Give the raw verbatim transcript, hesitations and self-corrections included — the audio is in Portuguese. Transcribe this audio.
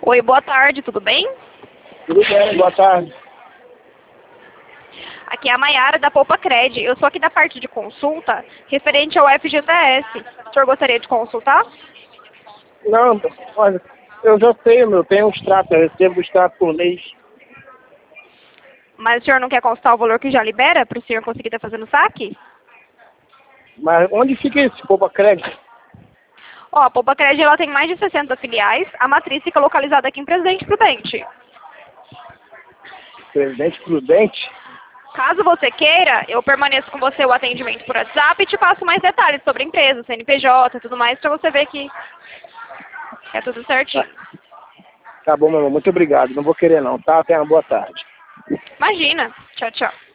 Oi, boa tarde, tudo bem? Tudo bem, boa tarde. Aqui é a Maiara da Poupa Cred. Eu sou aqui da parte de consulta referente ao F G T S. O senhor gostaria de consultar? Não, olha, eu já sei, meu, tem um extrato, eu recebo o extrato por mês. Mas o senhor não quer consultar o valor que já libera para o senhor conseguir estar fazendo saque? Mas onde fica esse Poupa Crédito? Ó, a Poupa Cred ela tem mais de sessenta filiais. A matriz fica localizada aqui em Presidente Prudente. Presidente Prudente? Caso você queira, eu permaneço com você o atendimento por WhatsApp e te passo mais detalhes sobre a empresa, C N P J e tudo mais, para você ver que é tudo certinho. Tá bom, meu irmão, muito obrigado. Não vou querer não, tá? Tenha uma boa tarde. Imagina. Tchau, tchau.